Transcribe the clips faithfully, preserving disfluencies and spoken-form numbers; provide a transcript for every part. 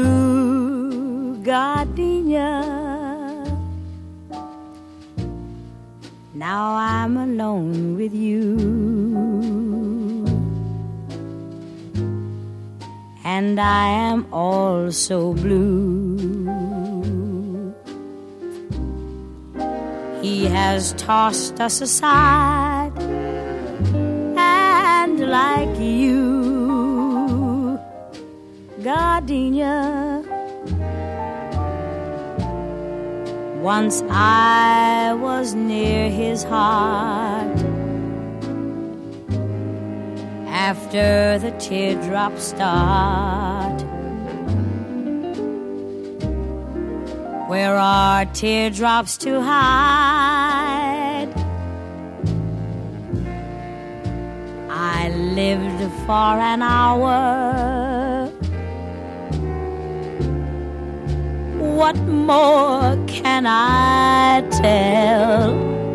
blue gardenia. Now I'm alone with you, and I am all so blue. He has tossed us aside, and like you, gardenia, once I was near his heart. After the teardrops start, where are teardrops to hide? I lived for an hour. What more can I tell?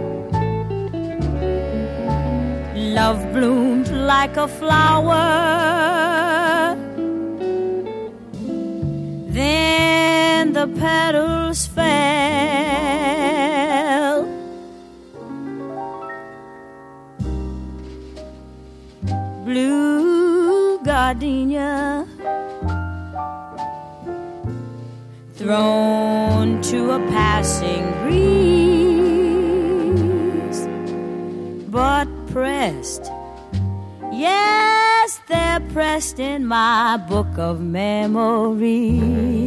Love bloomed like a flower, then the petals fell. Blue gardenia, thrown to a passing breeze, but pressed, yes, they're pressed in my book of memories.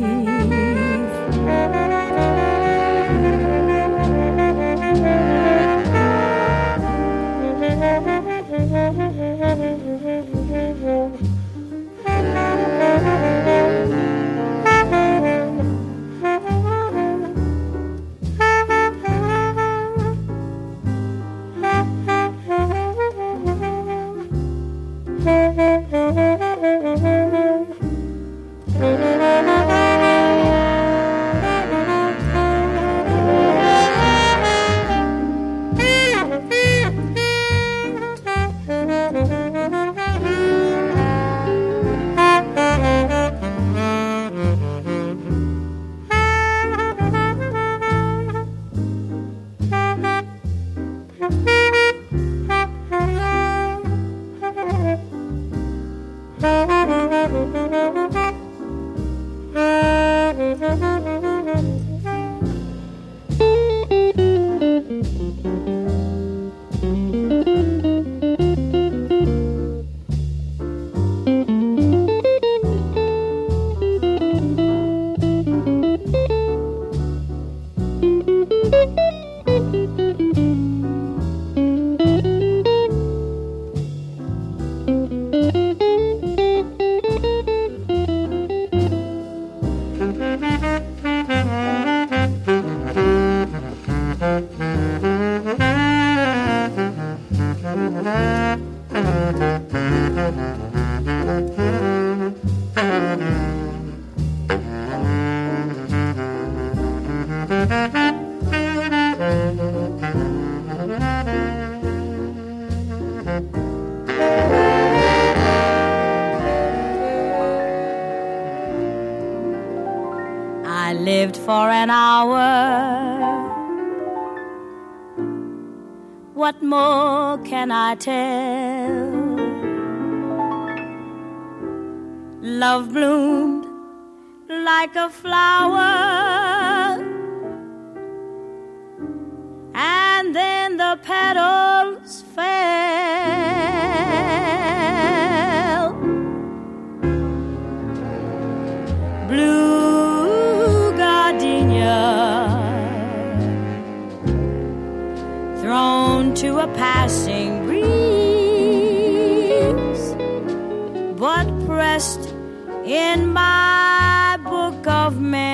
I lived for an hour. What more can I tell? Love bloomed like a flower, and then the petals fell. Blue gardenia, thrown to a passing breeze, but pressed in my book of memories.